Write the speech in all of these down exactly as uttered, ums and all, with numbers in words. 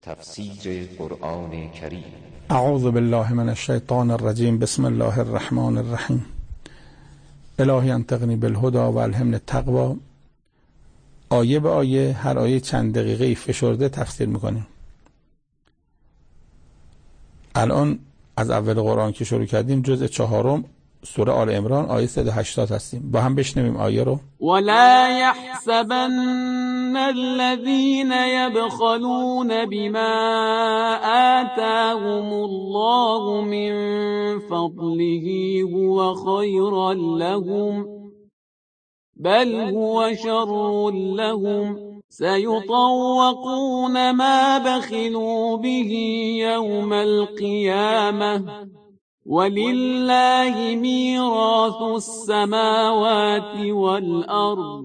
تفسیر قرآن کریم. اعوذ بالله من الشیطان الرجیم. بسم الله الرحمن الرحیم. الهی انطقنی بالهدی و الهمنی التقوی. آیه به آیه، هر آیه چند دقیقه فشرده تفسیر میکنیم. الان از اول قرآن که شروع کردیم جزء چهارم سوره آل عمران آیه صد و هشتاد هستیم. با هم بشنویم آیه رو. ولا يحسبن الذين يبخلون بما آتاهم الله من فضله هو خيرا لهم بل هو شر لهم سيطوقون ما بخلوا به يوم القيامة ولله میراث السماوات والارض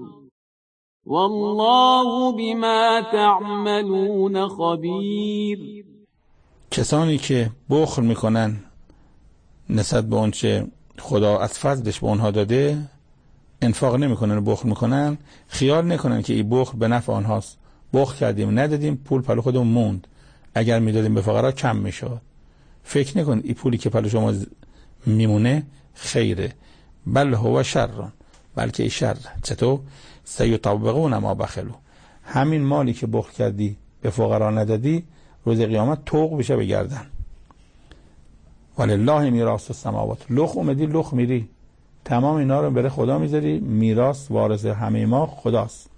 والله بما تعملون خبیر. کسانی که بخل میکنن نسبت به اونچه خدا از فضلش به اونها داده، انفاق نمیکنن و بخل میکنن، خیال نکنن که این بخل به نفع آنهاست. بخل کردیم ندادیم، پول پلو خودمون موند، اگر میدادیم به فقرا کم میشد. فکر نکن این پولی که پلو شما میمونه خیره، بل هو شر، بلکه ای شر. چطور؟ سیطوقون ما بخلو، همین مالی که بخل کردی به فقرا ندادی روز قیامت طوق بشه به گردن. ولله میراث السماوات، لخ اومدی لخ میری، تمام اینا رو بره خدا میذاری، میراث وارث همه ما خداست.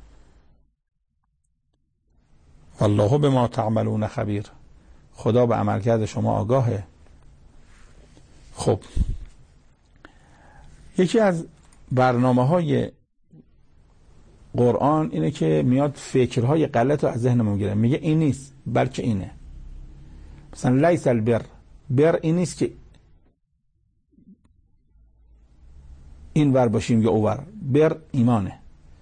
والله بما تعملون خبیر، خدا به عملکرد شما آگاهه. خب یکی از برنامه های قرآن اینه که میاد فکرهای غلط رو از ذهنمون میگیره، میگه این نیست بلکه اینه. مثلا لیس البر، بر این نیست که این ور باشیم یا اوور، بر ایمانه.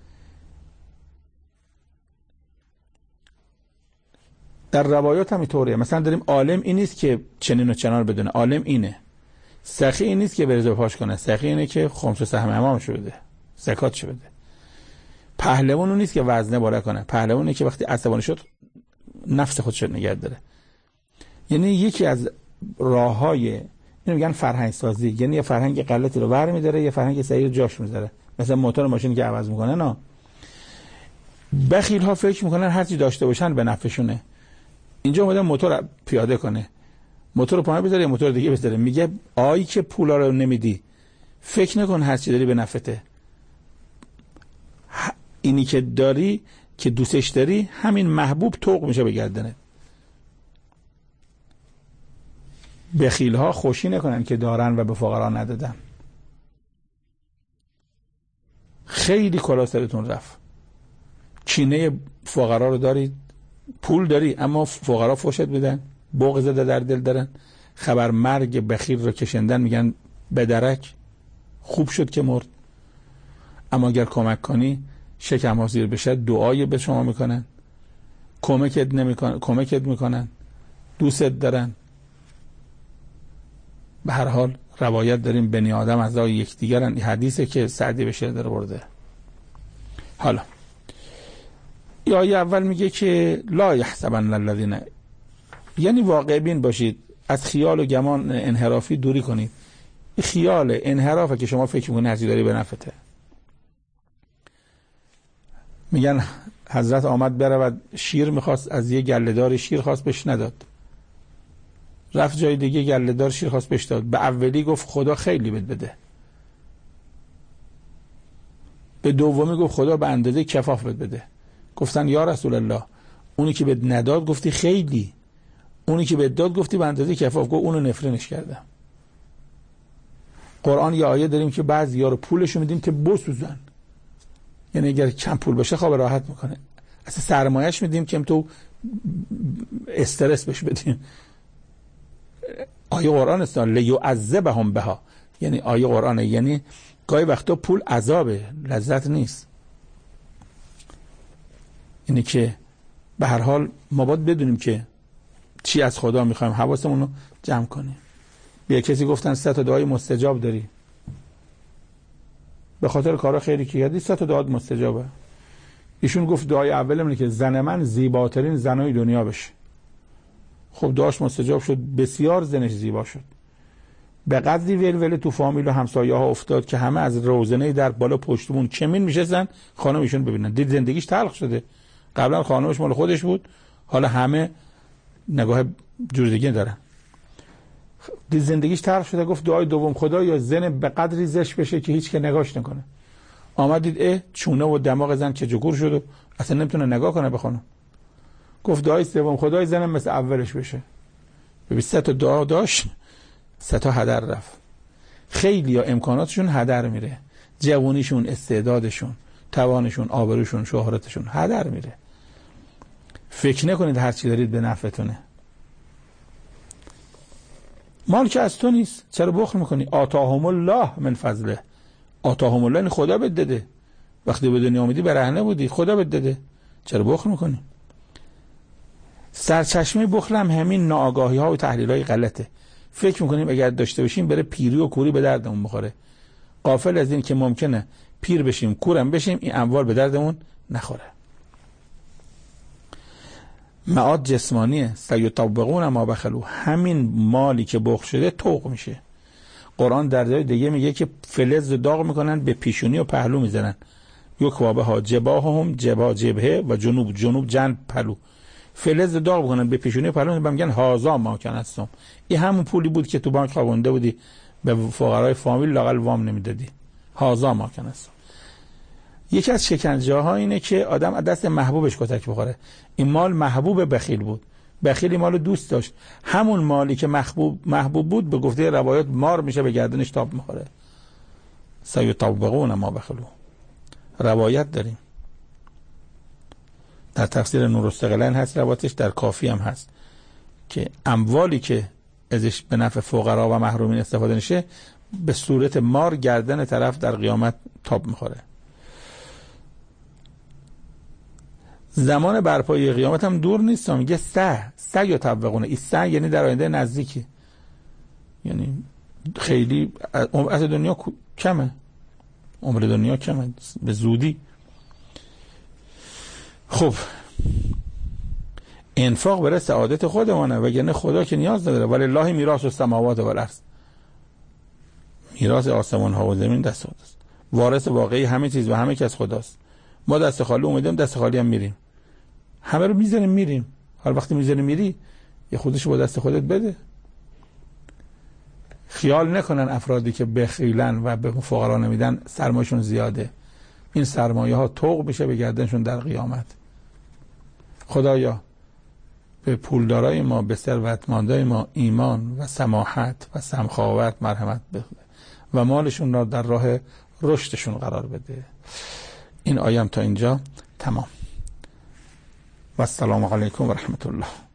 در روایات هم اینطوریه، مثلا داریم عالم این نیست که چنین و چنان بدونه، عالم اینه. سخی این نیست که بریزه پاش کنه، سخی اینه که خمس و سهم امامش بده، زکاتش بده. پهلوان اون نیست که وزنه بالا کنه، پهلوانه که وقتی عصبانی شد نفس خودش رو نگه داره. یعنی یکی از راههای اینو میگن فرهنگ سازی، یعنی یه فرهنگ غلطی رو برمی داره، یه فرهنگ صحیح رو جاش میذاره. مثلا موتور ماشینی که عوض میکنه، نه بخیل ها فکر میکنن هر چی داشته باشن به نفعشونه. اینجا اومدن موتور پیاده کنه، موتور رو پایین بذاره یه موتور دیگه بذاره. میگه آی که پولا رو نمیدی فکر نکن هر چی داری به نفعته. اینی که داری که دوستش داری همین محبوب طوق میشه به گردنت. بخیل ها خوشی نکنن که دارن و به فقرا ندادن. خیلی کلا سرتون رفت، چینه فقرا رو دارید، پول داری اما فقرا فوشت بدن، بغض در دل دارن، خبر مرگ بخیل رو کشندن، میگن بدرک خوب شد که مرد. اما اگر کمک کنی شکم ها زیر بشه، دعای به شما میکنن، کمکت نمیکنن، کمکت میکنن، دوستت دارن. به هر حال روایت داریم بنی آدم از راه یکدیگرن، این حدیثه که سعدی به شعر داره برده. حالا یا آیه اول میگه که لا یحسبن الذین، یعنی واقع بین باشید، از خیال و گمان انحرافی دوری کنید. این خیال انحرافه که شما فکر میکنید هرچی داری به نفعته. میگن حضرت آمد برود شیر میخواست، از یه گله‌دار شیر خواست بهش نداد، رفت جای دیگه گله‌دار شیر خواست بهش داد. به اولی گفت خدا خیلی بد بده، به دومی گفت خدا به اندازه کفاف بد بده. گفتن یا رسول الله اونی که بد نداد گفتی خیلی، اونی که بد داد گفتی به اندازه کفاف، گفت اونو نفرینش کردم. قرآن یه آیه داریم که بعضیا رو پولشو میدیم که بسوزن، یعنی اگر کم پول باشه خواب راحت میکنه، اصلا سرمایه‌اش میدیم که تو استرس بهش بدیم. آیه قرآن است لیعذبهم بها، یعنی آیه قرآنه، یعنی گاهی وقتا پول عذابه، لذت نیست. اینه که به هر حال ما باید بدونیم که چی از خدا میخوایم، حواسمون رو جمع کنیم. بیا کسی گفتن سه تا دعای مستجاب داری، به خاطر کارا خیری که کردی سه تا دعات مستجابه. ایشون گفت دعای اول اینه که زن من زیباترین زنای دنیا بشه. خب دعاش مستجاب شد، بسیار زنش زیبا شد. به قدری ولوله تو فامیل و همسایه ها افتاد که همه از روزنه در بالا پشتمون چمین میشستن خانم ایشون ببینن. دید زندگیش تلخ شده. قبلا خانمش مال خودش بود، حالا همه نگاه جور دیگه دارن. دید زندگیش تلخ شده، گفت دعای دوم خدا یا زن به قدری زشت بشه که هیچ که نگاش نکنه. آمد دید اه چونه و دماغ زن چه جگور شد و اصلا نمیتونه نگاه کنه به خانم. گفت دعای سوم خدای زنم مثل اولش بشه. ببین سه تا دعا داشت، سه تا هدر رفت. خیلی ها امکاناتشون هدر میره، جوانیشون، استعدادشون، توانشون، آبروشون، شهرتشون هدر میره. فکر نکنید هر چی دارید به نفعتونه. مال که از تو نیست، چرا بخل میکنی؟ آتاهم الله من فضله. آتاهم الله این خدا بهت داده. وقتی به دنیا آمدی برهنه بودی، خدا بهت داده، چرا بخل میکنی؟ سرچشمه بخل هم همین ناآگاهی ها و تحلیل های غلطه. فکر میکنیم اگر داشته باشیم بره پیری و کوری به دردمون بخوره، غافل از این که ممکنه پیر بشیم کورم بشیم این اموال به دردمون نخوره. معاد جسمانیه. سیطوقون ما بخلو. همین مالی که بخل شده طوق میشه. قرآن در جای دیگه میگه که فلز داغ میکنن به پیشونی و پهلو میزنن. یک وابه ها جباههم جبا جبهه و جنوب جنوب جنب پهلو. فلز داغ میکنن به پیشونی و پهلو، میگن هازا ما کنستم. این همون پولی بود که تو بانک خوابونده بودی به فقرای فامیل لاقل وام نمیدادی. هازا ما کنستم. یکی از شکنجه ها اینه که آدم از دست محبوبش کتک بخوره. این مال محبوب بخیل بود، بخیلی مال دوست داشت. همون مالی که محبوب محبوب بود به گفته روایات مار میشه به گردنش تاب میخوره. سیطوقون ما بخلو. روایت داریم در تفسیر نورالثقلین هست، روایتش در کافی هم هست که اموالی که ازش به نفع فقرا و محرومین استفاده نشه به صورت مار گردن طرف در قیامت تاب میخوره. زمان برپایی قیامت هم دور نیست. میگه سه سه یا طبقونه. این سه یعنی در آینده نزدیکی، یعنی خیلی از دنیا کمه، عمر دنیا کمه به زودی. خب انفاق برای سعادت خودمونه، وگرنه خدا که نیاز نداره. ولی الله میراث السماوات و الارض. میراث آسمان ها و زمین دست خداست. وارث واقعی همه چیز و همه کس خداست. ما دست خالی اومدیم، دست خالی هم میریم. همه رو میذاریم میریم. حالا وقتی میذاریم میری یه خودش با دست خودت بده. خیال نکنن افرادی که بخیلن و به فقرا نمیدن سرمایه‌شون زیاده. این سرمایه ها طوق میشه به گردنشون در قیامت. خدایا به پولدارای ما، به ثروتمندای ما ایمان و سماحت و سمخاوت مرحمت بده و مالشون را در راه رشدشون قرار بده. این آیه تا اینجا تمام. و السلام علیکم و رحمت الله.